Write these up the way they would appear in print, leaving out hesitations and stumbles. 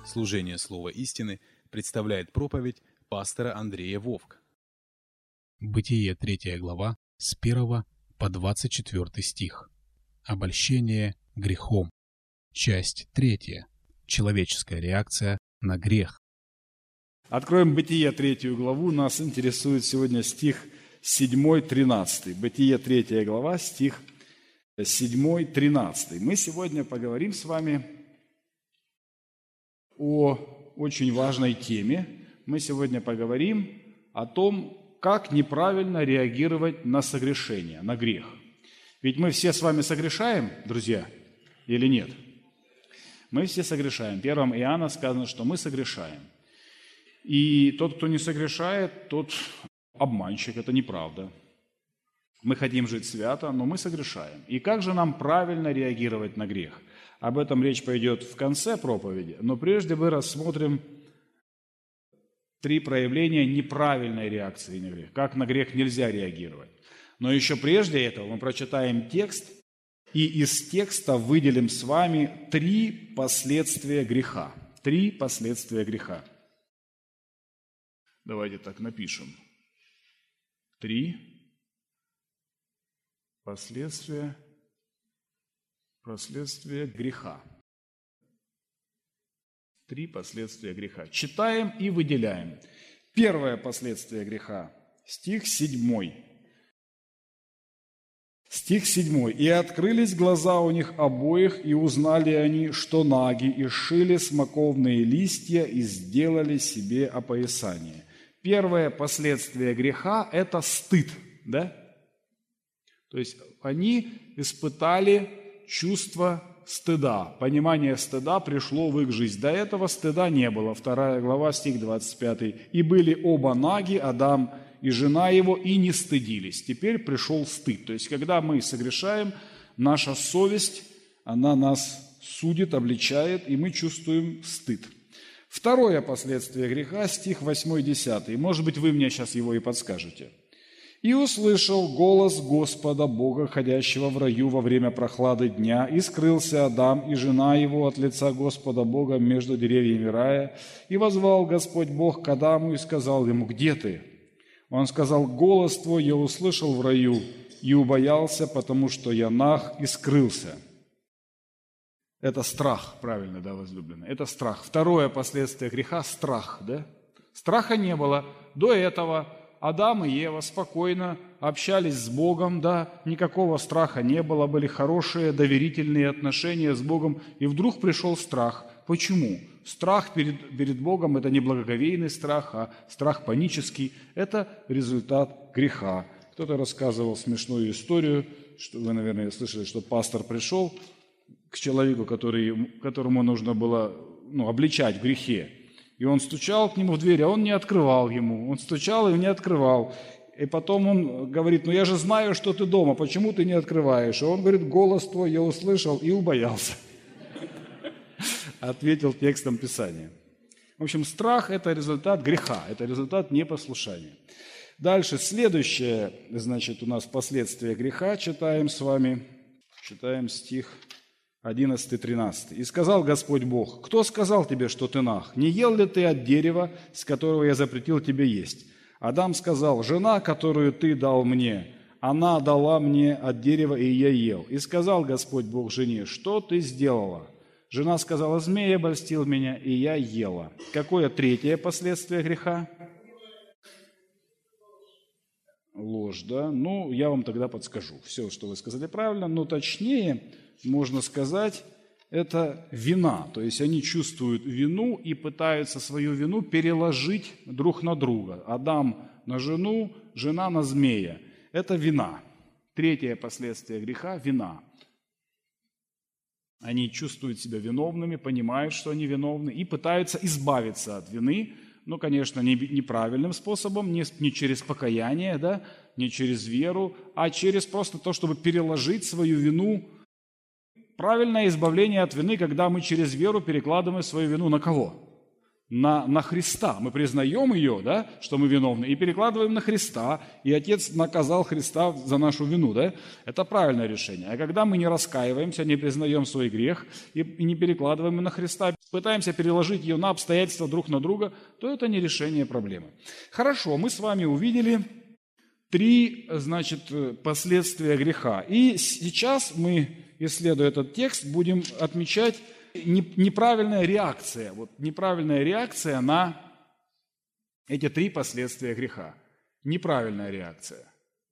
Служение Слова истины представляет проповедь пастора Андрея Вовк. Бытие 3 глава с 1 по 24 стих. Обольщение грехом. Часть 3. Человеческая реакция на грех. Откроем Бытие 3 главу. Нас интересует сегодня стих 7-13. Бытие 3 глава, стих 7-13. Мы сегодня поговорим с вами о очень важной теме. Мы сегодня поговорим о том, как неправильно реагировать на согрешение, на грех. Ведь мы все с вами согрешаем, друзья, или нет? Мы все согрешаем. В 1 Иоанна сказано, что мы согрешаем. И тот, кто не согрешает, тот обманщик, это неправда. Мы хотим жить свято, но мы согрешаем. И как же нам правильно реагировать на грех? Об этом речь пойдет в конце проповеди, но прежде мы рассмотрим 3 проявления неправильной реакции на грех. Как на грех нельзя реагировать. Но еще прежде этого мы прочитаем текст, и из текста выделим с вами 3 последствия греха. 3 последствия греха. Давайте так напишем. 3 последствия греха. 3 последствия греха. Читаем и выделяем. Первое последствие греха. Стих 7. Стих 7. «И открылись глаза у них обоих, и узнали они, что наги, и сшили смоковные листья, и сделали себе опоясание». Первое последствие греха – это стыд, да? То есть они испытали чувство стыда. Понимание стыда пришло в их жизнь. До этого стыда не было. 2 глава, стих 25. «И были оба наги, Адам и жена его, и не стыдились». Теперь пришел стыд. То есть, когда мы согрешаем, наша совесть, она нас судит, обличает, и мы чувствуем стыд. Второе последствие греха, стих 8-10. Может быть, вы мне сейчас его и подскажете. «И услышал голос Господа Бога, ходящего в раю во время прохлады дня, и скрылся Адам и жена его от лица Господа Бога между деревьями рая. И возвал Господь Бог к Адаму и сказал ему: где ты? Он сказал: голос твой я услышал в раю, и убоялся, потому что я наг и скрылся». Это страх, правильно, да, возлюбленные? Это страх. Второе последствие греха – страх, да? Страха не было. До этого Адам и Ева спокойно общались с Богом, да, никакого страха не было, были хорошие, доверительные отношения с Богом, и вдруг пришел страх. Почему? Страх перед Богом – это не благоговейный страх, а страх панический. Это результат греха. Кто-то рассказывал смешную историю, что вы, наверное, слышали, что пастор пришел к человеку, которому нужно было обличать в грехе. И он стучал к нему в дверь, а он не открывал ему. Он стучал и не открывал. И потом он говорит: я же знаю, что ты дома, почему ты не открываешь? И он говорит: голос твой я услышал и убоялся. Ответил текстом Писания. В общем, страх – это результат греха, это результат непослушания. Дальше, следующее, у нас последствия греха, читаем с вами. Читаем стих 11-13. «И сказал Господь Бог: кто сказал тебе, что ты наг? Не ел ли ты от дерева, с которого я запретил тебе есть? Адам сказал: жена, которую ты дал мне, она дала мне от дерева, и я ел. И сказал Господь Бог жене: что ты сделала? Жена сказала: змей обольстил меня, и я ела». Какое третье последствие греха? Ложь, да? Я вам тогда подскажу. Все, что вы сказали, правильно, но точнее, можно сказать, это вина. То есть они чувствуют вину и пытаются свою вину переложить друг на друга. Адам на жену, жена на змея. Это вина. Третье последствие греха – вина. Они чувствуют себя виновными, понимают, что они виновны, и пытаются избавиться от вины. Конечно, неправильным способом, не через покаяние, да, не через веру, а через просто то, чтобы переложить свою вину. Правильное избавление от вины, когда мы через веру перекладываем свою вину на кого? на Христа. Мы признаем ее, да, что мы виновны, и перекладываем на Христа, и Отец наказал Христа за нашу вину. Да? Это правильное решение. А когда мы не раскаиваемся, не признаем свой грех и не перекладываем на Христа, пытаемся переложить ее на обстоятельства друг на друга, то это не решение проблемы. Хорошо, мы с вами увидели 3, последствия греха. И сейчас мы, исследуя этот текст, будем отмечать неправильная реакция. Вот неправильная реакция на эти 3 последствия греха. Неправильная реакция.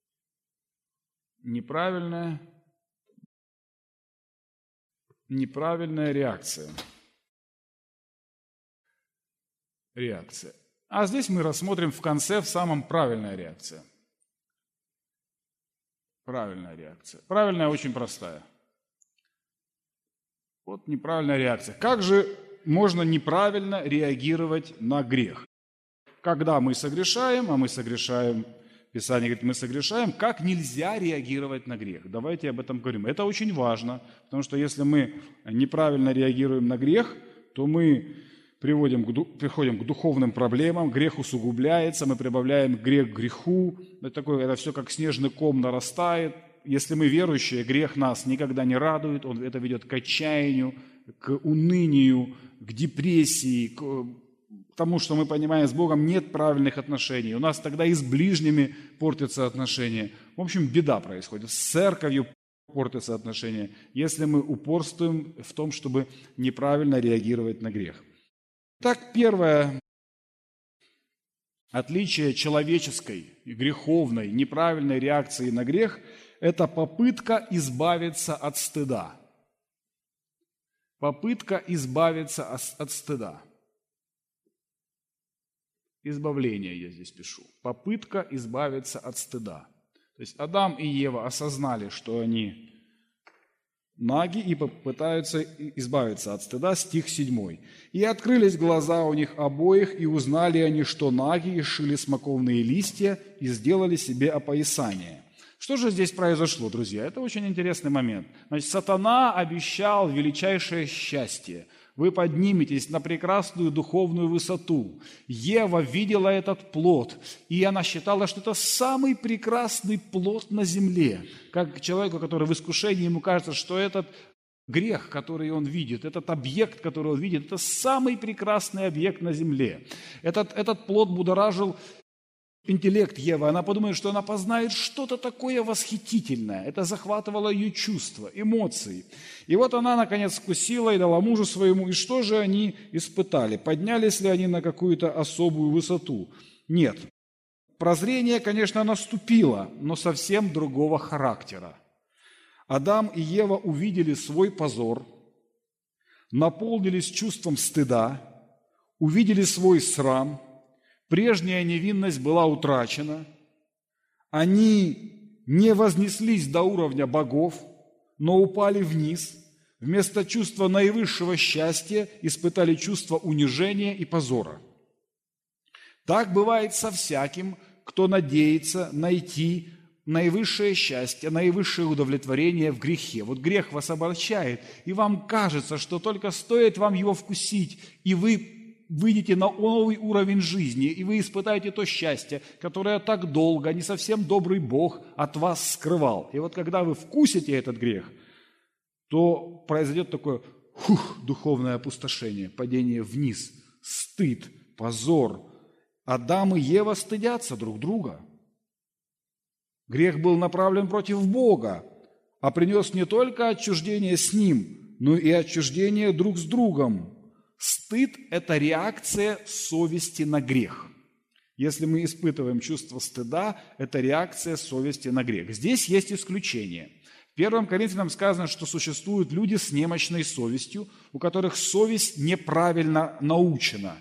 Неправильная реакция. Реакция. А здесь мы рассмотрим в конце, в самом правильная реакция. Правильная реакция. Правильная очень простая. Вот неправильная реакция. Как же можно неправильно реагировать на грех? Когда мы согрешаем, а мы согрешаем, Писание говорит, мы согрешаем, как нельзя реагировать на грех? Давайте об этом говорим. Это очень важно, потому что если мы неправильно реагируем на грех, то мы приходим к духовным проблемам, грех усугубляется, мы прибавляем грех к греху, это все как снежный ком нарастает. Если мы верующие, грех нас никогда не радует, это ведет к отчаянию, к унынию, к депрессии, к тому, что мы понимаем, с Богом нет правильных отношений. У нас тогда и с ближними портятся отношения. В общем, беда происходит. С церковью портятся отношения, если мы упорствуем в том, чтобы неправильно реагировать на грех. Так, первое отличие человеческой, греховной, неправильной реакции на грех – это попытка избавиться от стыда. Попытка избавиться от стыда. Избавление я здесь пишу. Попытка избавиться от стыда. То есть Адам и Ева осознали, что они наги и попытаются избавиться от стыда, стих 7. «И открылись глаза у них обоих, и узнали они, что наги, и сшили смоковные листья, и сделали себе опоясание». Что же здесь произошло, друзья? Это очень интересный момент. Значит, сатана обещал величайшее счастье. Вы подниметесь на прекрасную духовную высоту. Ева видела этот плод, и она считала, что это самый прекрасный плод на земле. Как человеку, который в искушении, ему кажется, что этот грех, который он видит, этот объект, который он видит, это самый прекрасный объект на земле. Этот плод будоражил интеллект Евы. Она подумает, что она познает что-то такое восхитительное. Это захватывало ее чувства, эмоции. И вот она, наконец, вкусила и дала мужу своему. И что же они испытали? Поднялись ли они на какую-то особую высоту? Нет. Прозрение, конечно, наступило, но совсем другого характера. Адам и Ева увидели свой позор, наполнились чувством стыда, увидели свой срам. Прежняя невинность была утрачена, они не вознеслись до уровня богов, но упали вниз, вместо чувства наивысшего счастья испытали чувство унижения и позора. Так бывает со всяким, кто надеется найти наивысшее счастье, наивысшее удовлетворение в грехе. Вот грех вас обольщает, и вам кажется, что только стоит вам его вкусить, и вы выйдете на новый уровень жизни, и вы испытаете то счастье, которое так долго не совсем добрый Бог от вас скрывал. И вот когда вы вкусите этот грех, то произойдет такое духовное опустошение, падение вниз, стыд, позор. Адам и Ева стыдятся друг друга. Грех был направлен против Бога, а принес не только отчуждение с Ним, но и отчуждение друг с другом. Стыд – это реакция совести на грех. Если мы испытываем чувство стыда, это реакция совести на грех. Здесь есть исключение. В 1 Коринфянам сказано, что существуют люди с немощной совестью, у которых совесть неправильно научена.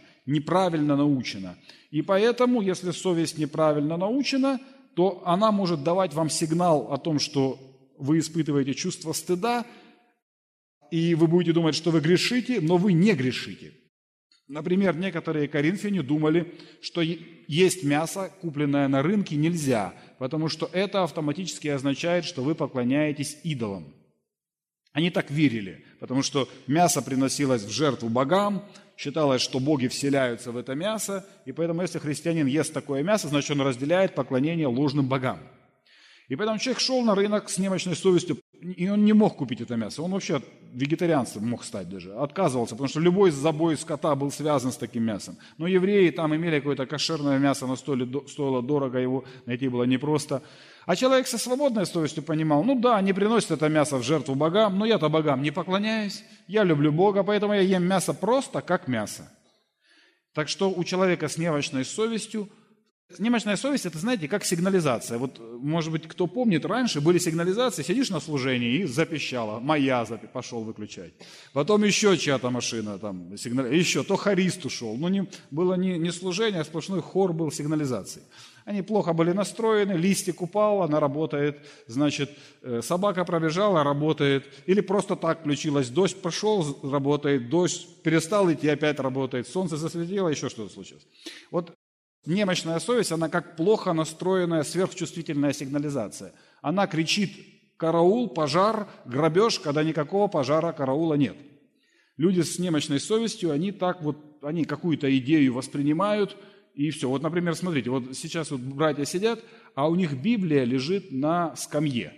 И поэтому, если совесть неправильно научена, то она может давать вам сигнал о том, что вы испытываете чувство стыда, и вы будете думать, что вы грешите, но вы не грешите. Например, некоторые коринфяне думали, что есть мясо, купленное на рынке, нельзя, потому что это автоматически означает, что вы поклоняетесь идолам. Они так верили. потому что мясо приносилось в жертву богам, считалось, что боги вселяются в это мясо, и поэтому если христианин ест такое мясо, значит он разделяет поклонение ложным богам. И поэтому человек шел на рынок с немощной совестью, и он не мог купить это мясо. Он вообще вегетарианцем мог стать даже, отказывался, потому что любой забой скота был связан с таким мясом. Но евреи там имели какое-то кошерное мясо, оно стоило дорого, его найти было непросто. А человек со свободной совестью понимал, ну да, они приносят это мясо в жертву богам, но я-то богам не поклоняюсь, я люблю Бога, поэтому я ем мясо просто как мясо. Так что у человека с немощной совестью, немощная совесть, это, знаете, как сигнализация. Вот, может быть, кто помнит, раньше были сигнализации, сидишь на служении и запищала, пошел выключать. Потом еще чья-то машина, там, еще, то хорист ушел. Было не служение, а сплошной хор был сигнализации. Они плохо были настроены, листик упал, она работает, значит, собака пробежала, работает. Или просто так включилась, дождь пошел, работает, дождь перестал идти, опять работает, солнце засветило, еще что-то случилось. Вот немощная совесть, она как плохо настроенная сверхчувствительная сигнализация. Она кричит «караул», «пожар», «грабеж», когда никакого пожара, караула нет. Люди с немощной совестью, они какую-то идею воспринимают, и все. Вот, например, смотрите, вот сейчас вот братья сидят, а у них Библия лежит на скамье.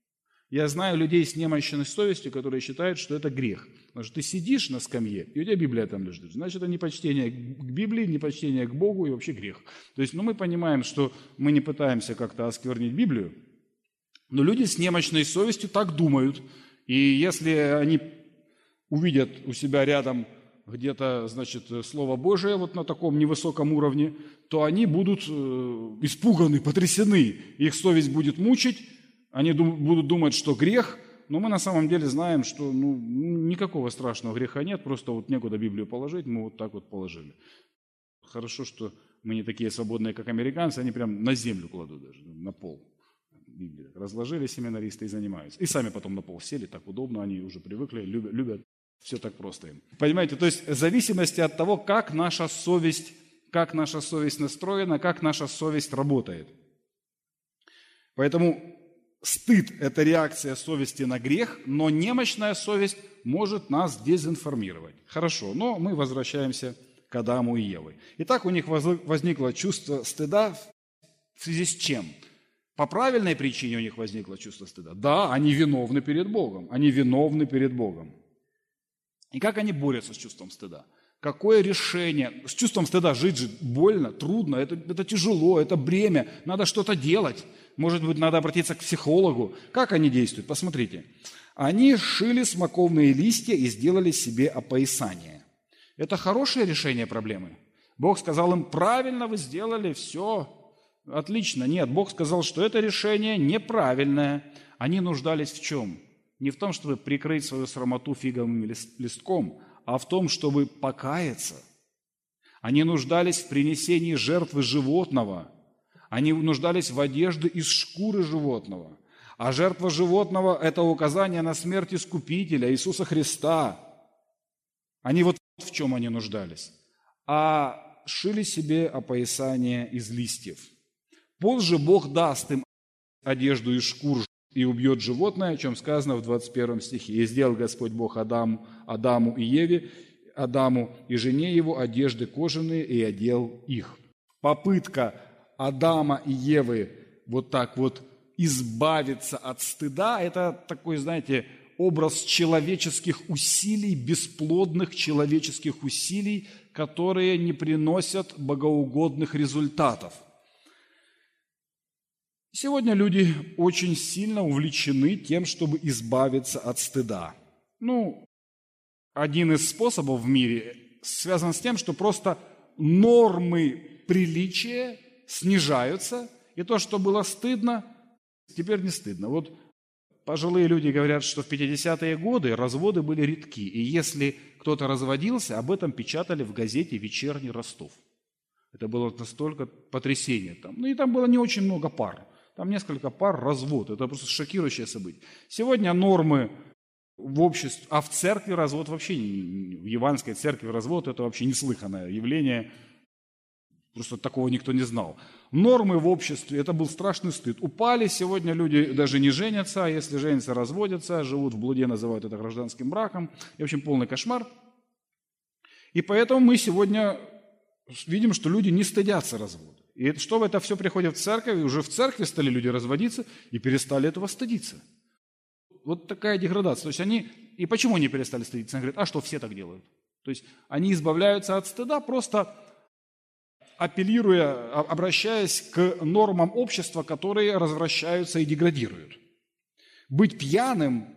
Я знаю людей с немощной совестью, которые считают, что это грех. Потому что ты сидишь на скамье, и у тебя Библия там лежит. Значит, это непочтение к Библии, непочтение к Богу и вообще грех. То есть, мы понимаем, что мы не пытаемся как-то осквернить Библию, но люди с немощной совестью так думают. И если они увидят у себя рядом где-то, значит, Слово Божие вот на таком невысоком уровне, то они будут испуганы, потрясены. Их совесть будет мучить, они будут думать, что грех, но мы на самом деле знаем, что никакого страшного греха нет, просто вот некуда Библию положить, мы вот так вот положили. Хорошо, что мы не такие свободные, как американцы, они прям на землю кладут даже, на пол. Библию разложили семинаристы и занимаются. И сами потом на пол сели, так удобно, они уже привыкли, любят. Все так просто им. Понимаете, то есть в зависимости от того, как наша совесть настроена, как наша совесть работает. Поэтому стыд – это реакция совести на грех, но немощная совесть может нас дезинформировать. Хорошо, но мы возвращаемся к Адаму и Еве. Итак, у них возникло чувство стыда в связи с чем? По правильной причине у них возникло чувство стыда. Да, они виновны перед Богом. Они виновны перед Богом. И как они борются с чувством стыда? Какое решение? С чувством стыда жить же больно, трудно, это тяжело, это бремя, надо что-то делать. Может быть, надо обратиться к психологу. Как они действуют? Посмотрите. Они шили смоковные листья и сделали себе опоясание. Это хорошее решение проблемы. Бог сказал им, правильно вы сделали, все, отлично. Нет, Бог сказал, что это решение неправильное. Они нуждались в чем? Не в том, чтобы прикрыть свою срамоту фиговым листком, а в том, чтобы покаяться. Они нуждались в принесении жертвы животного. Они нуждались в одежде из шкуры животного. А жертва животного – это указание на смерть Искупителя, Иисуса Христа. Они вот в чем они нуждались. А шили себе опоясание из листьев. Позже Бог даст им одежду из шкур и убьет животное, о чем сказано в 21 стихе. «И сделал Господь Бог Адаму и Еве, Адаму и жене его одежды кожаные, и одел их». Попытка Адама и Евы вот так вот избавиться от стыда – это такой, знаете, образ человеческих усилий, бесплодных человеческих усилий, которые не приносят богоугодных результатов. Сегодня люди очень сильно увлечены тем, чтобы избавиться от стыда. Один из способов в мире связан с тем, что просто нормы приличия снижаются, и то, что было стыдно, теперь не стыдно. Вот пожилые люди говорят, что в 50-е годы разводы были редки, и если кто-то разводился, об этом печатали в газете «Вечерний Ростов». Это было настолько потрясение там. И там было не очень много пар. Там несколько пар развод. Это просто шокирующее событие. Сегодня нормы в обществе, а в церкви развод вообще, в евангельской церкви развод – это вообще неслыханное явление. Просто такого никто не знал. Нормы в обществе – это был страшный стыд. Упали, сегодня люди даже не женятся, а если женятся, разводятся, живут в блуде, называют это гражданским браком. И, в общем, полный кошмар. И поэтому мы сегодня видим, что люди не стыдятся развода. И что это все приходит в церковь, и уже в церкви стали люди разводиться и перестали этого стыдиться. Вот такая деградация. То есть они, и почему они перестали стыдиться? Они говорят, а что, все так делают? То есть они избавляются от стыда, просто апеллируя, обращаясь к нормам общества, которые развращаются и деградируют. Быть пьяным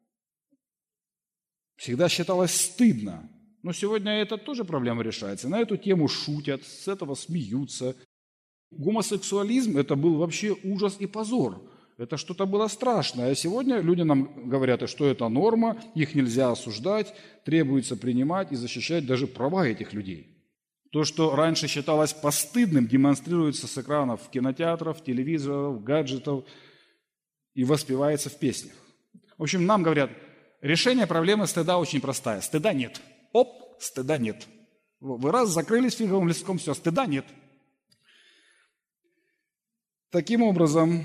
всегда считалось стыдно. Но сегодня это тоже проблема решается. На эту тему шутят, с этого смеются. Гомосексуализм – это был вообще ужас и позор. Это что-то было страшное. А сегодня люди нам говорят, что это норма, их нельзя осуждать, требуется принимать и защищать даже права этих людей. То, что раньше считалось постыдным, демонстрируется с экранов кинотеатров, телевизоров, гаджетов и воспевается в песнях. В общем, нам говорят, решение проблемы стыда очень простая. Стыда нет. Оп, стыда нет. Вы раз закрылись фиговым листком, все, стыда нет. Таким образом,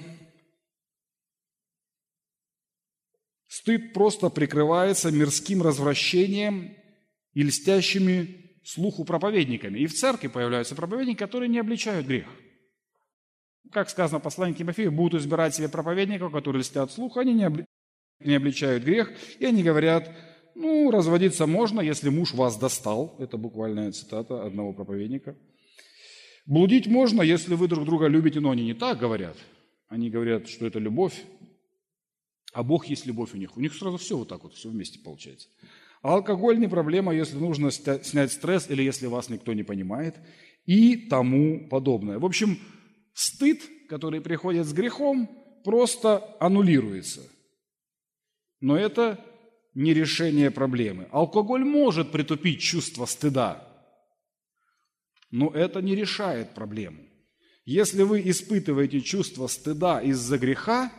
стыд просто прикрывается мирским развращением и льстящими слуху проповедниками. И в церкви появляются проповедники, которые не обличают грех. Как сказано в послании к Тимофею, будут избирать себе проповедников, которые льстят слуху, они не обличают грех, и они говорят, разводиться можно, если муж вас достал. Это буквальная цитата одного проповедника. Блудить можно, если вы друг друга любите, но они не так говорят. Они говорят, что это любовь, а Бог есть любовь у них. У них сразу все вот так вот, все вместе получается. А алкоголь не проблема, если нужно снять стресс или если вас никто не понимает и тому подобное. В общем, стыд, который приходит с грехом, просто аннулируется. Но это не решение проблемы. Алкоголь может притупить чувство стыда, но это не решает проблему. Если вы испытываете чувство стыда из-за греха,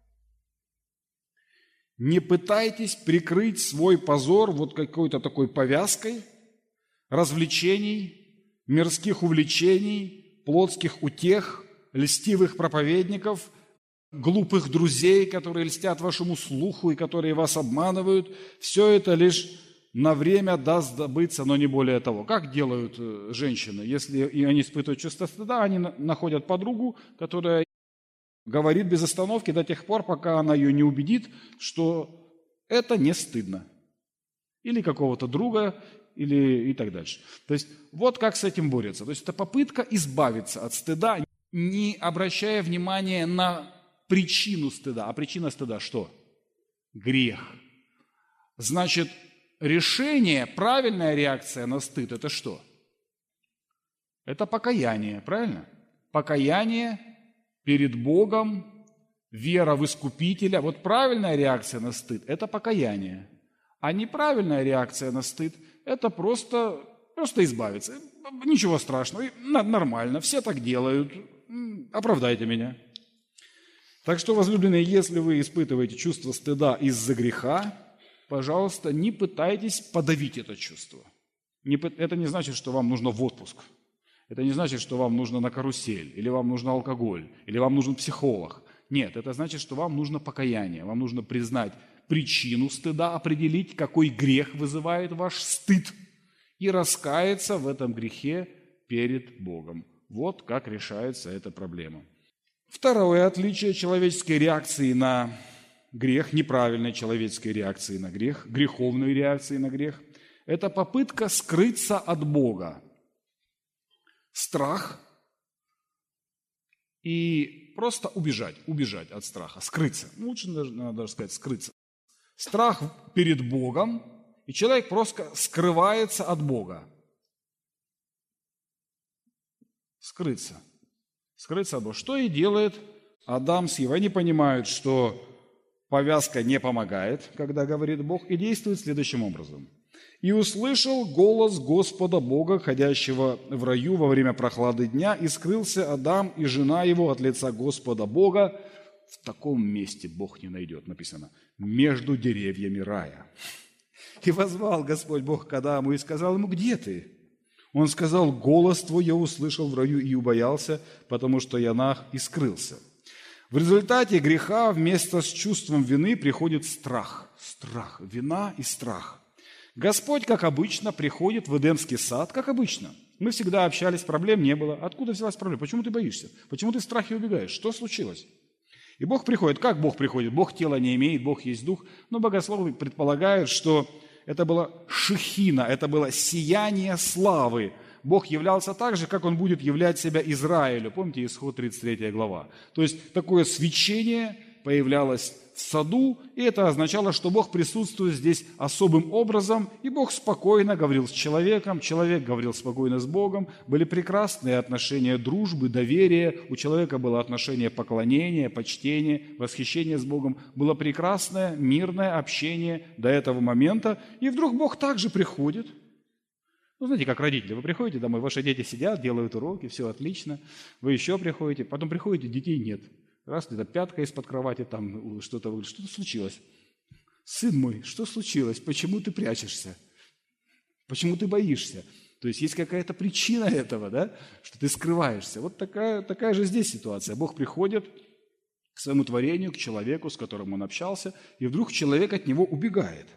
не пытайтесь прикрыть свой позор вот какой-то такой повязкой развлечений, мирских увлечений, плотских утех, льстивых проповедников, глупых друзей, которые льстят вашему слуху и которые вас обманывают. Все это лишь на время даст забыться, но не более того. Как делают женщины? Если они испытывают чувство стыда, они находят подругу, которая говорит без остановки до тех пор, пока она ее не убедит, что это не стыдно. Или какого-то друга, или и так дальше. То есть вот как с этим борются. То есть это попытка избавиться от стыда, не обращая внимания на причину стыда. А причина стыда что? Грех. Значит, решение, правильная реакция на стыд – это что? Это покаяние, правильно? Покаяние перед Богом, вера в Искупителя. Вот правильная реакция на стыд – это покаяние. А неправильная реакция на стыд – это просто избавиться. Ничего страшного, нормально, все так делают, оправдайте меня. Так что, возлюбленные, если вы испытываете чувство стыда из-за греха, пожалуйста, не пытайтесь подавить это чувство. Это не значит, что вам нужно в отпуск. Это не значит, что вам нужно на карусель, или вам нужен алкоголь, или вам нужен психолог. Нет, это значит, что вам нужно покаяние. Вам нужно признать причину стыда, определить, какой грех вызывает ваш стыд, и раскаяться в этом грехе перед Богом. Вот как решается эта проблема. Второе отличие человеческой реакции на грех, неправильной человеческой реакции на грех, греховной реакции на грех, это попытка скрыться от Бога. Страх и просто убежать от страха, скрыться. Лучше надо даже сказать скрыться. Страх перед Богом, и человек просто скрывается от Бога. Скрыться от Бога. Что и делает Адам с Евой. Они понимают, что повязка не помогает, когда говорит Бог, и действует следующим образом. «И услышал голос Господа Бога, ходящего в раю во время прохлады дня, и скрылся Адам и жена его от лица Господа Бога». В таком месте Бог не найдет, написано, между деревьями рая. «И воззвал Господь Бог к Адаму и сказал ему, где ты? Он сказал: «Голос твой я услышал в раю и убоялся, потому что я наг и скрылся». В результате греха вместо с чувством вины приходит страх. Страх, вина и страх. Господь, как обычно, приходит в Эдемский сад, как обычно. Мы всегда общались, проблем не было. Откуда взялась проблема? Почему ты боишься? Почему ты в страхе убегаешь? Что случилось? И Бог приходит. Как Бог приходит? Бог тела не имеет, Бог есть дух. Но богословы предполагают, что это было шехина, это было сияние славы. Бог являлся так же, как Он будет являть себя Израилю. Помните, Исход 33 глава. То есть такое свечение появлялось в саду, и это означало, что Бог присутствует здесь особым образом, и Бог спокойно говорил с человеком, человек говорил спокойно с Богом, были прекрасные отношения дружбы, доверия, у человека было отношение поклонения, почтения, восхищения с Богом, было прекрасное, мирное общение до этого момента, и вдруг Бог также приходит. Ну, знаете, как родители, вы приходите домой, ваши дети сидят, делают уроки, все отлично, вы еще приходите, потом приходите, детей нет. Раз где-то пятка из-под кровати, там что-то случилось. Сын мой, что случилось? Почему ты прячешься? Почему ты боишься? То есть есть какая-то причина этого, да, что ты скрываешься. Вот такая же здесь ситуация. Бог приходит к своему творению, к человеку, с которым он общался, и вдруг человек от него убегает.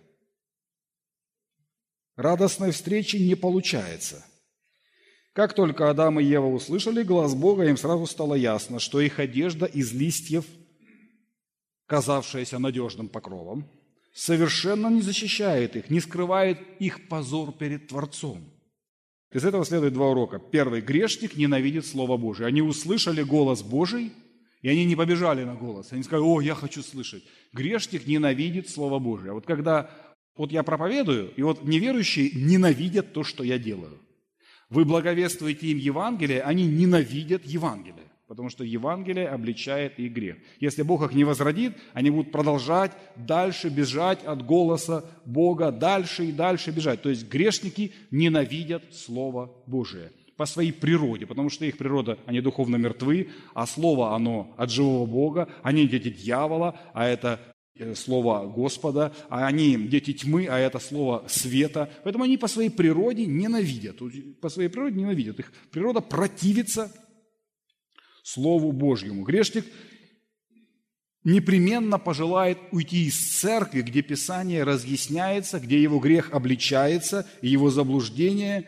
Радостной встречи не получается. Как только Адам и Ева услышали глаз Бога, им сразу стало ясно, что их одежда из листьев, казавшаяся надежным покровом, совершенно не защищает их, не скрывает их позор перед Творцом. Из этого следует два урока. Первый. Грешник ненавидит Слово Божие. Они услышали голос Божий, и они не побежали на голос. Они сказали: «О, я хочу слышать». Грешник ненавидит Слово Божие. Вот когда я проповедую, и неверующие ненавидят то, что я делаю. Вы благовествуете им Евангелие, они ненавидят Евангелие, потому что Евангелие обличает их грех. Если Бог их не возродит, они будут продолжать дальше бежать от голоса Бога, дальше и дальше бежать. То есть грешники ненавидят Слово Божие по своей природе, потому что их природа, они духовно мертвы, а Слово, оно от живого Бога, они дети дьявола, а это Слово Господа, а они дети тьмы, а это Слово света. Поэтому они по своей природе ненавидят. Их природа противится Слову Божьему. Грешник непременно пожелает уйти из церкви, где Писание разъясняется, где его грех обличается, и его заблуждение,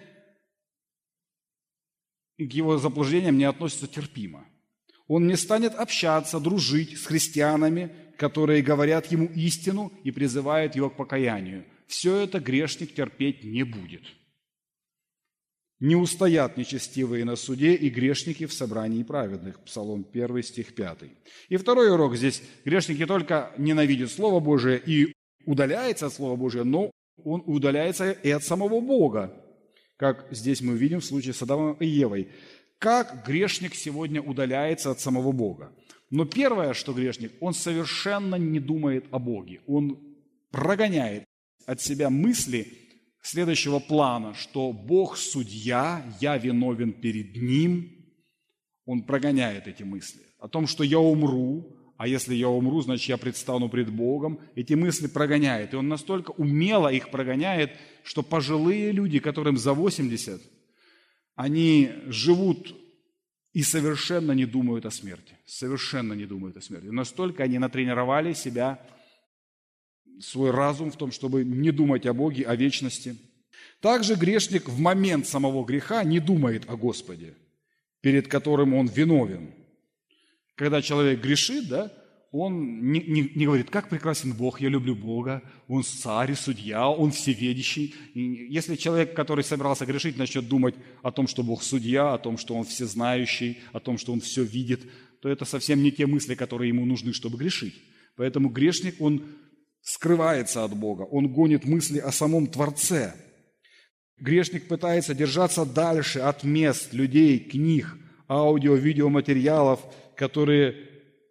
и к его заблуждениям не относится терпимо. Он не станет общаться, дружить с христианами, которые говорят ему истину и призывают его к покаянию. Все это грешник терпеть не будет. Не устоят нечестивые на суде и грешники в собрании праведных. Псалом 1, стих 5. И второй урок здесь. Грешник не только ненавидит Слово Божие и удаляется от Слова Божия, но он удаляется и от самого Бога, как здесь мы видим в случае с Адамом и Евой. Как грешник сегодня удаляется от самого Бога? Но первое, что грешник, он совершенно не думает о Боге. Он прогоняет от себя мысли следующего плана, что Бог судья, я виновен перед Ним. Он прогоняет эти мысли. О том, что я умру, а если я умру, значит, я предстану пред Богом. Эти мысли прогоняет. И он настолько умело их прогоняет, что пожилые люди, которым за 80, они живут и совершенно не думают о смерти. Совершенно не думают о смерти. Настолько они натренировали себя, свой разум в том, чтобы не думать о Боге, о вечности. Также грешник в момент самого греха не думает о Господе, перед которым он виновен. Когда человек грешит, он не говорит: как прекрасен Бог, я люблю Бога, Он царь и судья, Он всеведущий. И если человек, который собирался грешить, начнет думать о том, что Бог судья, о том, что Он всезнающий, о том, что Он все видит, то это совсем не те мысли, которые ему нужны, чтобы грешить. Поэтому грешник, он скрывается от Бога, он гонит мысли о самом Творце. Грешник пытается держаться дальше от мест, людей, книг, аудио, видеоматериалов, которые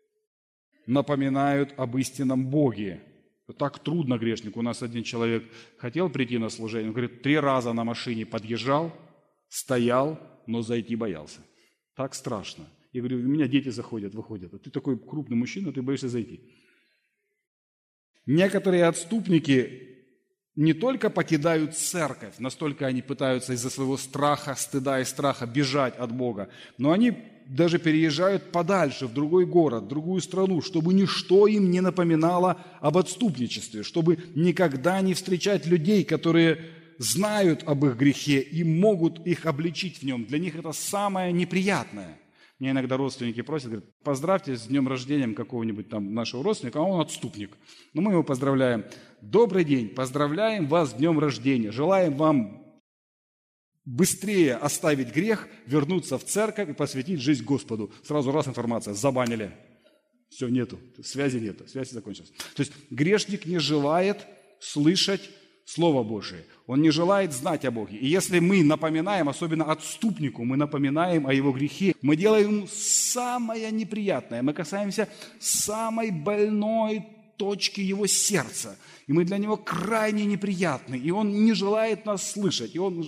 напоминают об истинном Боге. Так трудно грешнику. У нас один человек хотел прийти на служение, он говорит, 3 раза на машине подъезжал, стоял, но зайти боялся. Так страшно. Я говорю, у меня дети заходят, выходят, а ты такой крупный мужчина, ты боишься зайти. Некоторые отступники не только покидают церковь, настолько они пытаются из-за своего страха, стыда и страха бежать от Бога, но они даже переезжают подальше, в другой город, в другую страну, чтобы ничто им не напоминало об отступничестве, чтобы никогда не встречать людей, которые знают об их грехе и могут их обличить в нем. Для них это самое неприятное. Мне иногда родственники просят, говорят, поздравьте с днем рождения какого-нибудь там нашего родственника, а он отступник. Но мы его поздравляем. Добрый день, поздравляем вас с днем рождения, желаем вам быстрее оставить грех, вернуться в церковь и посвятить жизнь Господу. Сразу раз информация, забанили. Все, нету, связи нету, связь закончилась. То есть грешник не желает слышать Слово Божие. Он не желает знать о Боге. И если мы напоминаем, особенно отступнику, мы напоминаем о его грехе, мы делаем ему самое неприятное, мы касаемся самой больной точки его сердца. И мы для него крайне неприятны. И он не желает нас слышать. И он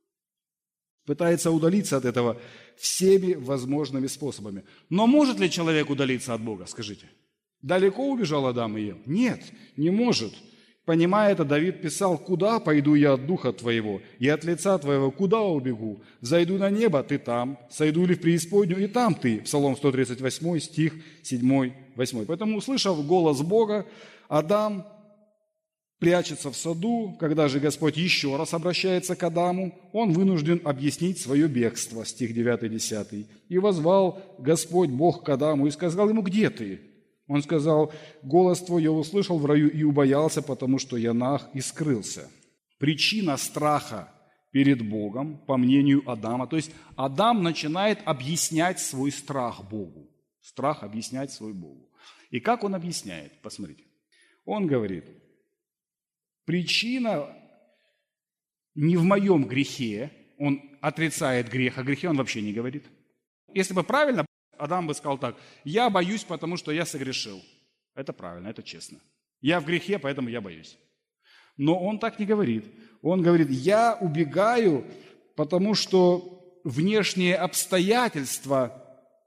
пытается удалиться от этого всеми возможными способами. Но может ли человек удалиться от Бога, скажите? Далеко убежал Адам и Ева? Нет, не может. Понимая это, Давид писал: «Куда пойду я от духа твоего, и от лица твоего куда убегу? Зайду на небо, ты там, сойду ли в преисподнюю, и там ты». Псалом 138, стих 7, 8. Поэтому, услышав голос Бога, Адам прячется в саду. Когда же Господь еще раз обращается к Адаму, он вынужден объяснить свое бегство, стих 9-10. «И воззвал Господь Бог к Адаму и сказал ему: где ты?» Он сказал: «Голос твой я услышал в раю и убоялся, потому что я наг и скрылся». Причина страха перед Богом, по мнению Адама, то есть Адам начинает объяснять свой страх Богу. Страх объяснять свой Богу. И как он объясняет? Посмотрите. Он говорит: причина не в моем грехе, он отрицает грех, о грехе он вообще не говорит. Если бы правильно, Адам бы сказал так: я боюсь, потому что я согрешил. Это правильно, это честно. Я в грехе, поэтому я боюсь. Но он так не говорит. Он говорит: я убегаю, потому что внешние обстоятельства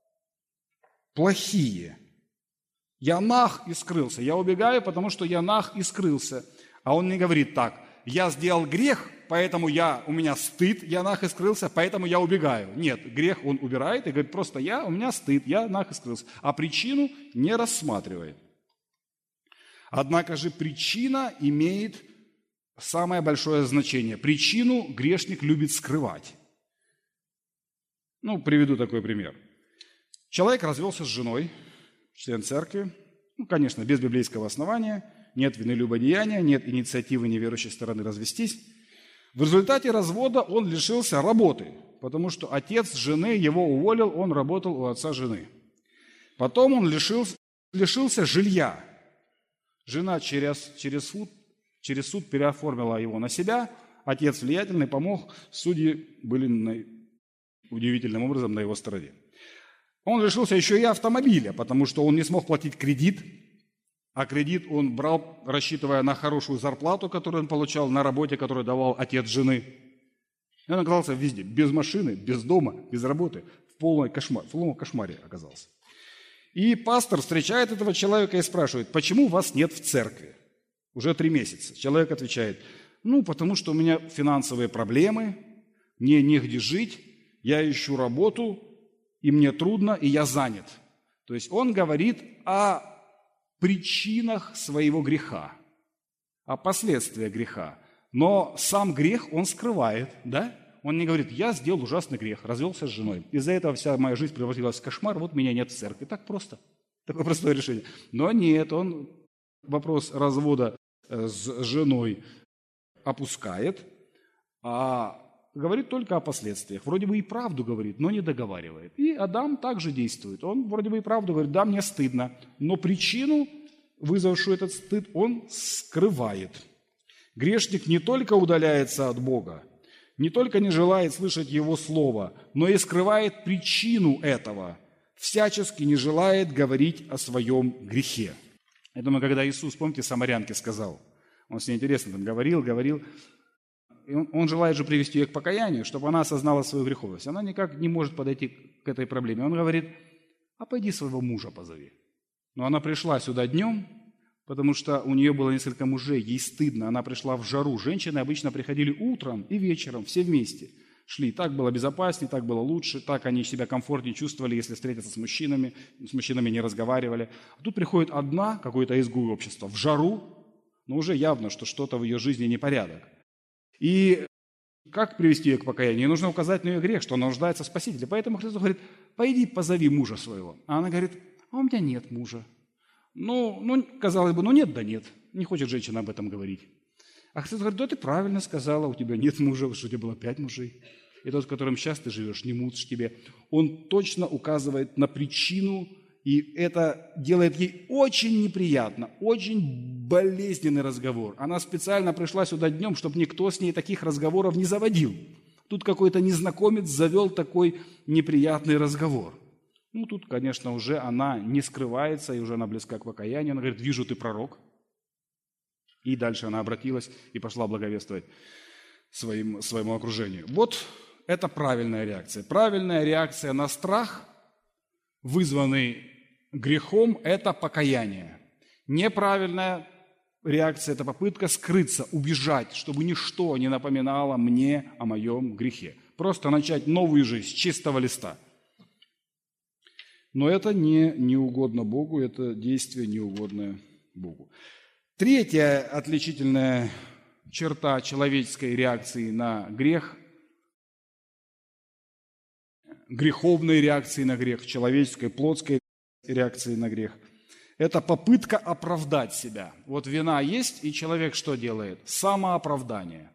плохие. Я наг и скрылся. Я убегаю, потому что я наг и скрылся. А он не говорит так: я сделал грех, поэтому у меня стыд, я наг и скрылся, поэтому я убегаю. Нет, грех он убирает и говорит: просто у меня стыд, я наг и скрылся. А причину не рассматривает. Однако же причина имеет самое большое значение. Причину грешник любит скрывать. Приведу такой пример. Человек развелся с женой, член церкви, конечно, без библейского основания, нет вины любодеяния, нет инициативы неверующей стороны развестись. В результате развода он лишился работы, потому что отец жены его уволил, он работал у отца жены. Потом он лишился жилья. Жена через суд переоформила его на себя, отец влиятельный помог, судьи были удивительным образом на его стороне. Он лишился еще и автомобиля, потому что он не смог платить кредит, а кредит он брал, рассчитывая на хорошую зарплату, которую он получал на работе, которую давал отец жены. И он оказался везде, без машины, без дома, без работы, в полном кошмаре оказался. И пастор встречает этого человека и спрашивает: почему вас нет в церкви? Уже 3 месяца. Человек отвечает: потому что у меня финансовые проблемы, мне негде жить, я ищу работу, и мне трудно, и я занят. То есть он говорит о причинах своего греха, о последствиях греха. Но сам грех он скрывает, да? Он не говорит: я сделал ужасный грех, развелся с женой. Из-за этого вся моя жизнь превратилась в кошмар, вот меня нет в церкви. Так просто. Такое простое решение. Но нет, он вопрос развода с женой опускает, а говорит только о последствиях. Вроде бы и правду говорит, но не договаривает. И Адам также действует. Он вроде бы и правду говорит: да, мне стыдно, но причину, вызвавшую этот стыд, он скрывает. Грешник не только удаляется от Бога, не только не желает слышать Его Слово, но и скрывает причину этого, всячески не желает говорить о своем грехе. Я думаю, когда Иисус, помните, самарянке сказал, он с ней интересно там говорил, и он желает же привести ее к покаянию, чтобы она осознала свою греховность. Она никак не может подойти к этой проблеме. Он говорит: а пойди своего мужа позови. Но она пришла сюда днем, потому что у нее было несколько мужей, ей стыдно, она пришла в жару. Женщины обычно приходили утром и вечером, все вместе шли. Так было безопаснее, так было лучше, так они себя комфортнее чувствовали, если встретятся с мужчинами не разговаривали. А тут приходит одна, какой-то изгой общества, в жару, но уже явно, что что-то в ее жизни непорядок. И как привести ее к покаянию? Ей нужно указать на ее грех, что она нуждается в Спасителе. Поэтому Христос говорит: пойди позови мужа своего. А она говорит: а у меня нет мужа. Казалось бы, нет да нет. Не хочет женщина об этом говорить. А Христос говорит: да ты правильно сказала, у тебя нет мужа, что у тебя было 5 мужей. И тот, с которым сейчас ты живешь, не муж тебе. Он точно указывает на причину, и это делает ей очень неприятно, очень болезненный разговор. Она специально пришла сюда днем, чтобы никто с ней таких разговоров не заводил. Тут какой-то незнакомец завел такой неприятный разговор. Тут, конечно, уже она не скрывается, и уже она близка к покаянию. Она говорит: вижу, ты пророк. И дальше она обратилась и пошла благовествовать своему окружению. Вот это правильная реакция. Правильная реакция на страх, вызванный грехом, это покаяние. Неправильная реакция – это попытка скрыться, убежать, чтобы ничто не напоминало мне о моем грехе. Просто начать новую жизнь с чистого листа. Но это не угодно Богу, это действие неугодное Богу. Третья отличительная черта человеческой реакции на грех, греховной реакции на грех, человеческой, плотской реакции на грех, это попытка оправдать себя. Вот вина есть, и человек что делает? Самооправдание.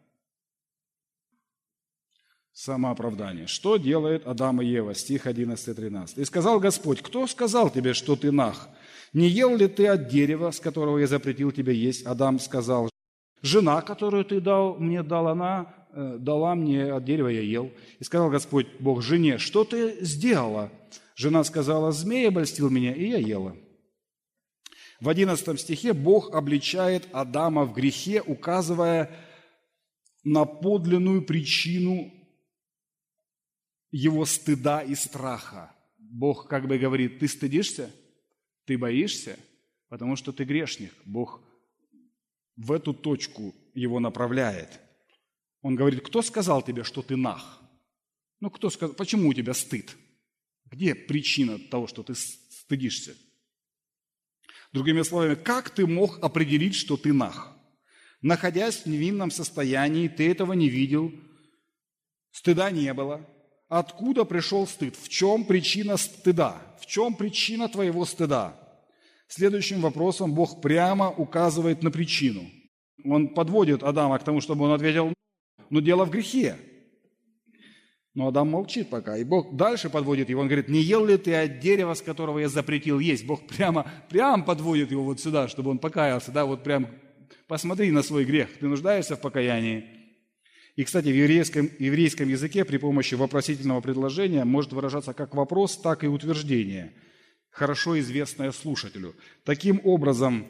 Самооправдание. Что делает Адам и Ева? Стих 11-13. «И сказал Господь: кто сказал тебе, что ты наг? Не ел ли ты от дерева, с которого я запретил тебе есть?» Адам сказал: жена, которую ты дал мне, она дала мне от дерева, я ел. И сказал Господь Бог жене: что ты сделала? Жена сказала: змей обольстил меня, и я ела. В 11 стихе Бог обличает Адама в грехе, указывая на подлинную причину его стыда и страха. Бог как бы говорит: ты стыдишься? Ты боишься? Потому что ты грешник. Бог в эту точку его направляет. Он говорит: кто сказал тебе, что ты наг? Кто сказал? Почему у тебя стыд? Где причина того, что ты стыдишься? Другими словами, как ты мог определить, что ты наг? Находясь в невинном состоянии, ты этого не видел, стыда не было. Откуда пришел стыд? В чем причина стыда? В чем причина твоего стыда? Следующим вопросом Бог прямо указывает на причину. Он подводит Адама к тому, чтобы он ответил: но дело в грехе. Но Адам молчит пока. И Бог дальше подводит его. Он говорит: не ел ли ты от дерева, с которого я запретил есть? Бог прямо подводит его вот сюда, чтобы он покаялся. Да, вот прям посмотри на свой грех. Ты нуждаешься в покаянии. И, кстати, в еврейском языке при помощи вопросительного предложения может выражаться как вопрос, так и утверждение, хорошо известное слушателю. Таким образом,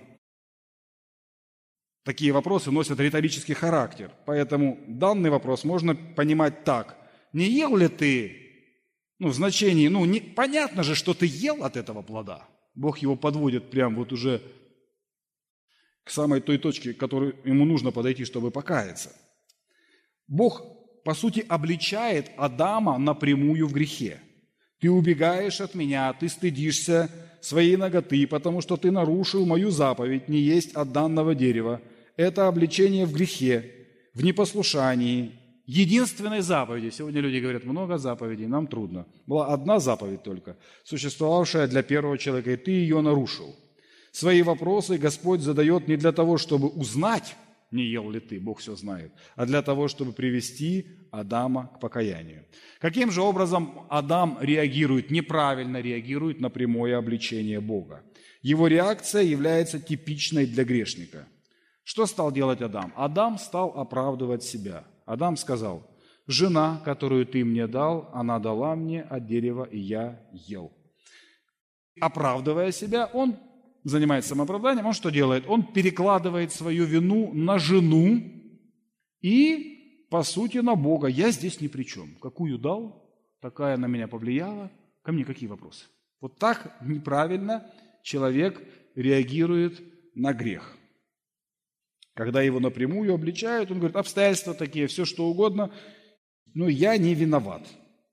такие вопросы носят риторический характер. Поэтому данный вопрос можно понимать так: не ел ли ты, в значении, понятно же, что ты ел от этого плода. Бог его подводит прям вот уже к самой той точке, к которой ему нужно подойти, чтобы покаяться. Бог, по сути, обличает Адама напрямую в грехе. Ты убегаешь от меня, ты стыдишься своей наготы, потому что ты нарушил мою заповедь не есть от данного дерева. Это обличение в грехе, в непослушании, единственной заповеди. Сегодня люди говорят: много заповедей, нам трудно. Была одна заповедь только, существовавшая для первого человека, и ты ее нарушил. Свои вопросы Господь задает не для того, чтобы узнать, не ел ли ты, Бог все знает, а для того, чтобы привести Адама к покаянию. Каким же образом Адам неправильно реагирует на прямое обличение Бога? Его реакция является типичной для грешника. Что стал делать Адам? Адам стал оправдывать себя. Адам сказал: жена, которую ты мне дал, она дала мне от дерева, и я ел. Оправдывая себя, он занимается самооправданием, он что делает? Он перекладывает свою вину на жену и, по сути, на Бога. Я здесь ни при чем. Какую дал, такая на меня повлияла. Ко мне какие вопросы? Вот так неправильно человек реагирует на грех. Когда его напрямую обличают, он говорит, обстоятельства такие, все что угодно, но я не виноват.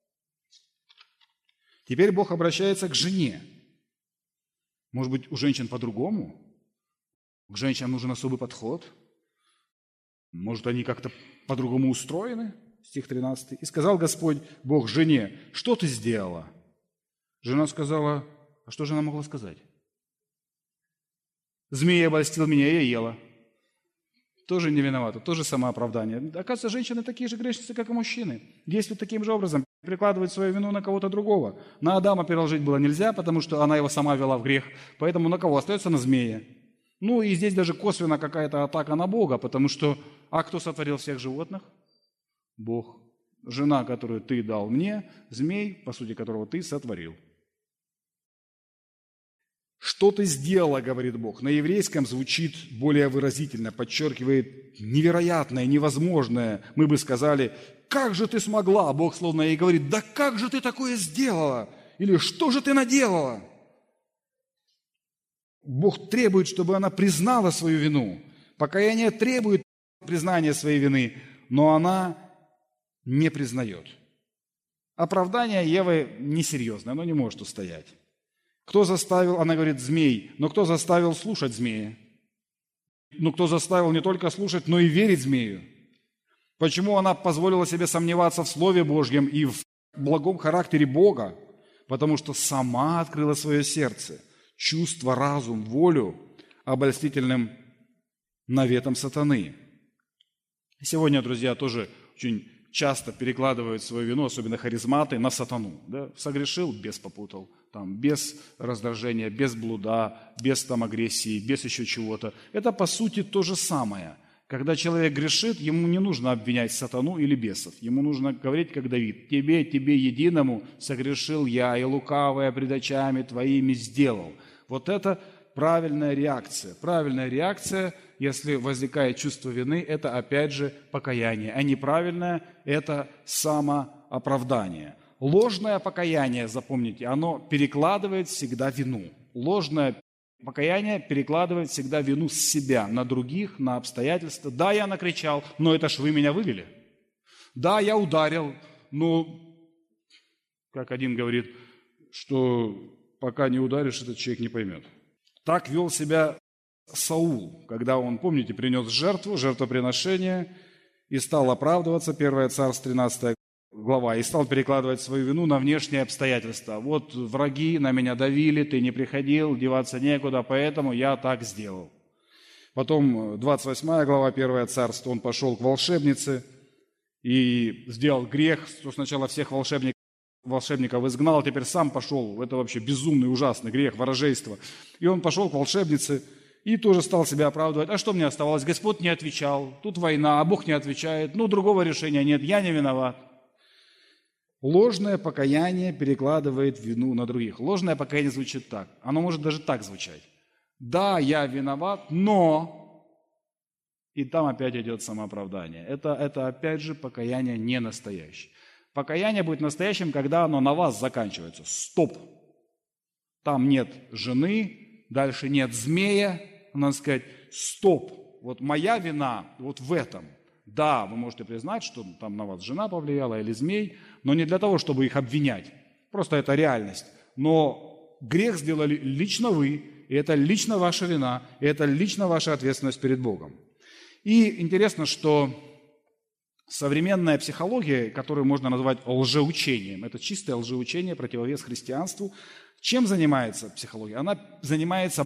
Теперь Бог обращается к жене. Может быть, у женщин по-другому? К женщинам нужен особый подход? Может, они как-то по-другому устроены? Стих 13. «И сказал Господь Бог жене, что ты сделала?» Жена сказала, а что же она могла сказать? «Змея обольстил меня, я ела». Тоже не виновата, тоже самооправдание. Оказывается, женщины такие же грешницы, как и мужчины. Действуют таким же образом, прикладывают свою вину на кого-то другого. На Адама переложить было нельзя, потому что она его сама вела в грех. Поэтому на кого? Остается на змея. Ну и здесь даже косвенно какая-то атака на Бога, потому что, а кто сотворил всех животных? Бог. Жена, которую ты дал мне, змей, по сути которого ты сотворил. «Что ты сделала, — говорит Бог». На еврейском звучит более выразительно, подчеркивает невероятное, невозможное. Мы бы сказали, как же ты смогла? Бог словно ей говорит, да как же ты такое сделала? Или что же ты наделала? Бог требует, чтобы она признала свою вину. Покаяние требует признания своей вины, но она не признает. Оправдание Евы несерьезное, оно не может устоять. Кто заставил, она говорит, змей, но кто заставил слушать змея? Ну, кто заставил не только слушать, но и верить змею? Почему она позволила себе сомневаться в Слове Божьем и в благом характере Бога? Потому что сама открыла свое сердце, чувство, разум, волю обольстительным наветом сатаны. Сегодня, друзья, тоже очень часто перекладывают свою вину, особенно харизматы, на сатану. Да? Согрешил, бес попутал. Там, без раздражения, без блуда, без там, агрессии, без еще чего-то. Это, по сути, то же самое. Когда человек грешит, ему не нужно обвинять сатану или бесов. Ему нужно говорить, как Давид, тебе единому согрешил я, и лукавое пред очами твоими сделал. Вот это правильная реакция. Правильная реакция, если возникает чувство вины, это опять же покаяние. А неправильное – это самооправдание. Ложное покаяние, запомните, оно перекладывает всегда вину. Ложное покаяние перекладывает всегда вину с себя на других, на обстоятельства. Да, я накричал, но это ж вы меня вывели. Да, я ударил, но, как один говорит, что пока не ударишь, этот человек не поймет. Так вел себя Саул, когда он, помните, принес жертву, жертвоприношение, и стал оправдываться, 1 Царств, 13 глава, и стал перекладывать свою вину на внешние обстоятельства. Вот враги на меня давили, ты не приходил, деваться некуда, поэтому я так сделал. Потом 28 глава, 1 Царств, он пошел к волшебнице и сделал грех, что сначала всех волшебников изгнал, а теперь сам пошел. Это вообще безумный, ужасный грех, ворожейство. И он пошел к волшебнице и тоже стал себя оправдывать. А что мне оставалось? Господь не отвечал, тут война, а Бог не отвечает. Ну, другого решения нет, я не виноват. Ложное покаяние перекладывает вину на других. Ложное покаяние звучит так. Оно может даже так звучать. Да, я виноват, но... И там опять идет самооправдание. Это опять же покаяние не настоящее. Покаяние будет настоящим, когда оно на вас заканчивается. Стоп! Там нет жены, дальше нет змея. Надо сказать, стоп! Вот моя вина вот в этом. Да, вы можете признать, что там на вас жена повлияла или змей, но не для того, чтобы их обвинять. Просто это реальность. Но грех сделали лично вы, и это лично ваша вина, и это лично ваша ответственность перед Богом. И интересно, что современная психология, которую можно назвать лжеучением, это чистое лжеучение, противовес христианству. Чем занимается психология? Она занимается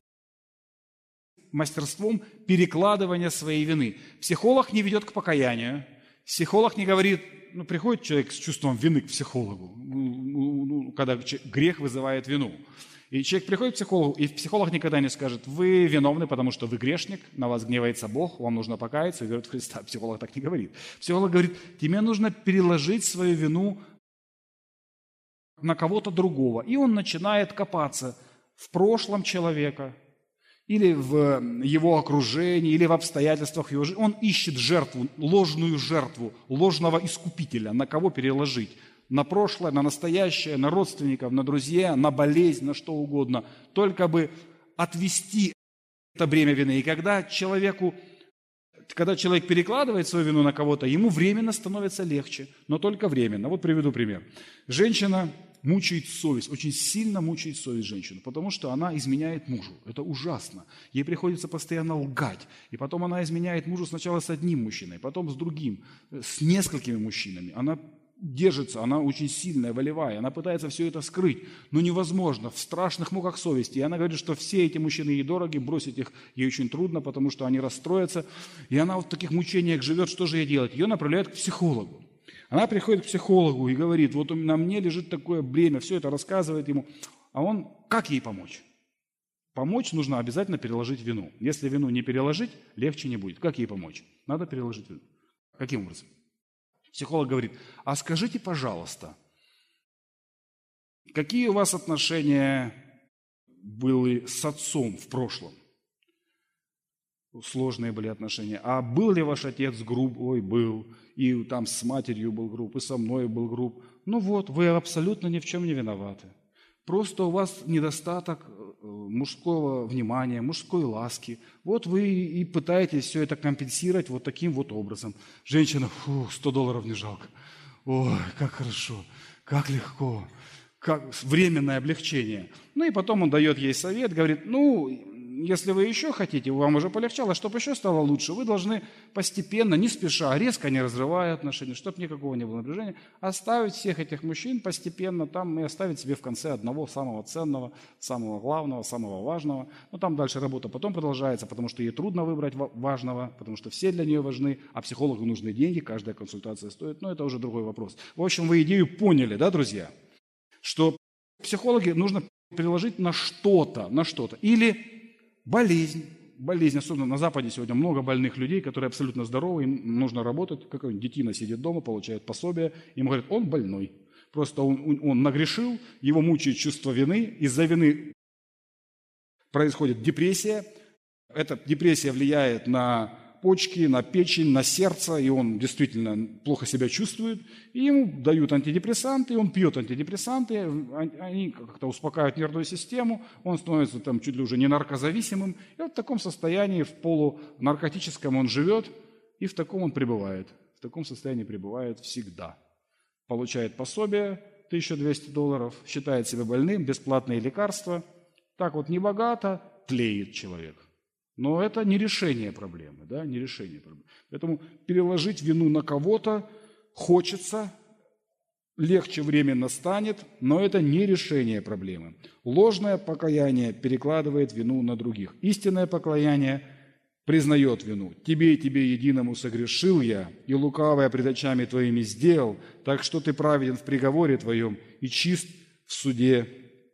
мастерством перекладывания своей вины. Психолог не ведет к покаянию. Психолог не говорит, приходит человек с чувством вины к психологу, когда грех вызывает вину. И человек приходит к психологу, и психолог никогда не скажет, вы виновны, потому что вы грешник, на вас гневается Бог, вам нужно покаяться и верить в Христа. Психолог так не говорит. Психолог говорит, тебе нужно переложить свою вину на кого-то другого. И он начинает копаться в прошлом человека, или в его окружении, или в обстоятельствах его жизни. Он ищет жертву, ложную жертву, ложного искупителя, на кого переложить. На прошлое, на настоящее, на родственников, на друзей, на болезнь, на что угодно. Только бы отвести бремя вины. И когда человек перекладывает свою вину на кого-то, ему временно становится легче, но только временно. Вот приведу пример. Женщина мучает совесть, очень сильно мучает совесть женщину, потому что она изменяет мужу. Это ужасно. Ей приходится постоянно лгать. И потом она изменяет мужу сначала с одним мужчиной, потом с другим, с несколькими мужчинами. Она держится, она очень сильная, волевая, она пытается все это скрыть, но невозможно, в страшных муках совести. И она говорит, что все эти мужчины ей дороги, бросить их ей очень трудно, потому что они расстроятся. И она вот в таких мучениях живет, что же ей делать? Ее направляют к психологу. Она приходит к психологу и говорит, вот на мне лежит такое бремя, все это рассказывает ему. А он, как ей помочь? Помочь нужно обязательно переложить вину. Если вину не переложить, легче не будет. Как ей помочь? Надо переложить вину. Каким образом? Психолог говорит, а скажите, пожалуйста, какие у вас отношения были с отцом в прошлом? Сложные были отношения. А был ли ваш отец груб? Ой, был. И там с матерью был груб, и со мной был груб. Ну вот, вы абсолютно ни в чем не виноваты. Просто у вас недостаток мужского внимания, мужской ласки. Вот вы и пытаетесь все это компенсировать вот таким вот образом. Женщина, $100 не жалко. Ой, как хорошо, как легко, как временное облегчение. Ну и потом он дает ей совет, говорит, если вы еще хотите, вам уже полегчало, чтобы еще стало лучше, вы должны постепенно, не спеша, резко не разрывая отношения, чтобы никакого не было напряжения, оставить всех этих мужчин постепенно там и оставить себе в конце одного самого ценного, самого главного, самого важного. Но там дальше работа потом продолжается, потому что ей трудно выбрать важного, потому что все для нее важны, а психологу нужны деньги, каждая консультация стоит, но это уже другой вопрос. В общем, вы идею поняли, да, друзья? Что психологи нужно приложить на что-то. Или болезнь, особенно на Западе сегодня много больных людей, которые абсолютно здоровы, им нужно работать, какой-нибудь детина сидит дома, получает пособие, ему говорят, он больной. Просто он нагрешил, его мучает чувство вины, из-за вины происходит депрессия, эта депрессия влияет на почки, на печень, на сердце, и он действительно плохо себя чувствует, и ему дают антидепрессанты, он пьет антидепрессанты, они как-то успокаивают нервную систему, он становится там чуть ли уже не наркозависимым, и вот в таком состоянии, в полунаркотическом он живет, и в таком он пребывает, в таком состоянии пребывает всегда. Получает пособие $1200, считает себя больным, бесплатные лекарства, так вот небогато тлеет человек. Но это не решение проблемы, да, не решение проблемы. Поэтому переложить вину на кого-то хочется, легче временно станет, но это не решение проблемы. Ложное покаяние перекладывает вину на других. Истинное покаяние признает вину. Тебе единому согрешил я, и лукавое пред очами твоими сделал, так что ты праведен в приговоре твоем и чист в суде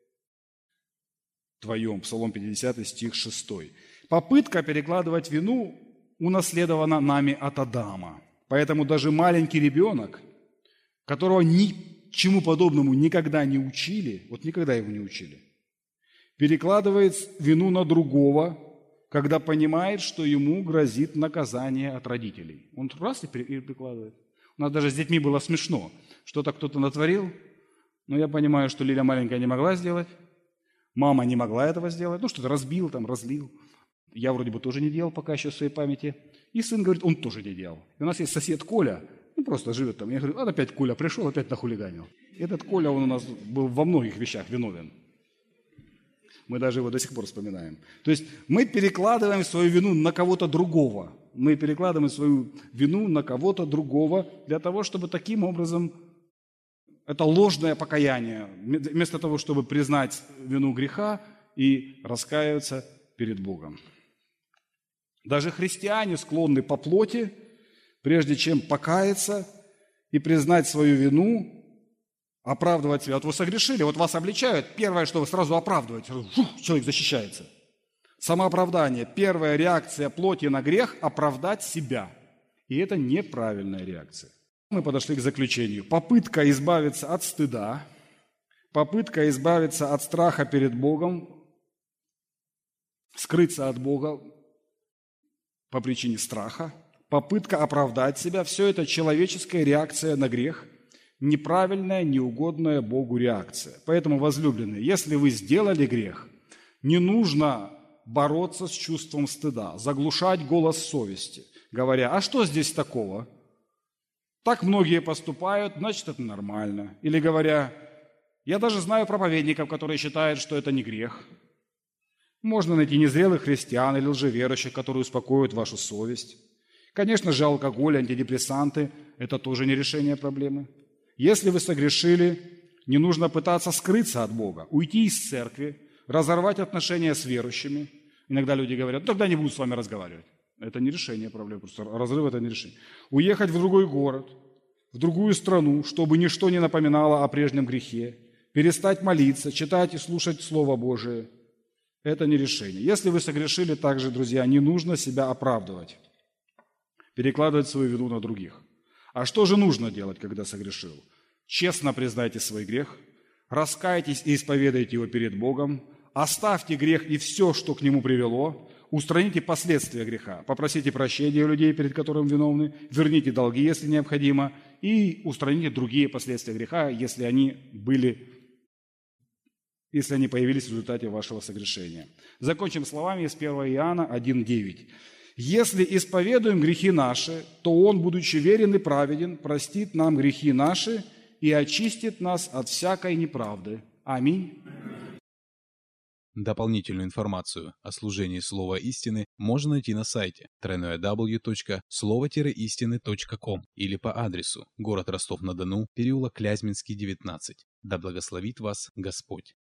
твоем. Псалом 50, стих 6. Попытка перекладывать вину унаследована нами от Адама. Поэтому даже маленький ребенок, которого ничему подобному никогда не учили, вот никогда его не учили, перекладывает вину на другого, когда понимает, что ему грозит наказание от родителей. Он раз и перекладывает. У нас даже с детьми было смешно. Что-то кто-то натворил, но я понимаю, что Лиля маленькая не могла сделать, мама не могла этого сделать, что-то разбил, разлил. Я вроде бы тоже не делал пока еще в своей памяти. И сын говорит, он тоже не делал. И у нас есть сосед Коля, просто живет там. Я говорю, опять Коля пришел, опять нахулиганил. Этот Коля, он у нас был во многих вещах виновен. Мы даже его до сих пор вспоминаем. То есть мы перекладываем свою вину на кого-то другого. Мы перекладываем свою вину на кого-то другого для того, чтобы таким образом это ложное покаяние, вместо того, чтобы признать вину греха и раскаяться перед Богом. Даже христиане склонны по плоти, прежде чем покаяться и признать свою вину, оправдывать себя. Вот вы согрешили, вот вас обличают, первое, что вы сразу оправдываете, человек защищается. Самооправдание, первая реакция плоти на грех – оправдать себя. И это неправильная реакция. Мы подошли к заключению. Попытка избавиться от стыда, попытка избавиться от страха перед Богом, скрыться от Бога по причине страха, попытка оправдать себя – все это человеческая реакция на грех, неправильная, неугодная Богу реакция. Поэтому, возлюбленные, если вы сделали грех, не нужно бороться с чувством стыда, заглушать голос совести, говоря: а что здесь такого? Так многие поступают, значит, это нормально. Или говоря: я даже знаю проповедников, которые считают, что это не грех. Можно найти незрелых христиан или лжеверующих, которые успокоят вашу совесть. Конечно же, алкоголь, антидепрессанты – это тоже не решение проблемы. Если вы согрешили, не нужно пытаться скрыться от Бога, уйти из церкви, разорвать отношения с верующими. Иногда люди говорят: тогда не буду с вами разговаривать. Это не решение проблемы, просто разрыв – это не решение. Уехать в другой город, в другую страну, чтобы ничто не напоминало о прежнем грехе, перестать молиться, читать и слушать Слово Божие – это не решение. Если вы согрешили, также, друзья, не нужно себя оправдывать, перекладывать свою вину на других. А что же нужно делать, когда согрешил? Честно признайте свой грех, раскайтесь и исповедайте его перед Богом, оставьте грех и все, что к нему привело, устраните последствия греха, попросите прощения у людей, перед которыми виновны, верните долги, если необходимо, и устраните другие последствия греха, если они появились в результате вашего согрешения. Закончим словами из 1 Иоанна 1:9. «Если исповедуем грехи наши, то Он, будучи верен и праведен, простит нам грехи наши и очистит нас от всякой неправды». Аминь. Дополнительную информацию о служении Слова Истины можно найти на сайте www.slovo-истины.com или по адресу: город Ростов-на-Дону, переулок Клязьминский, 19. Да благословит вас Господь!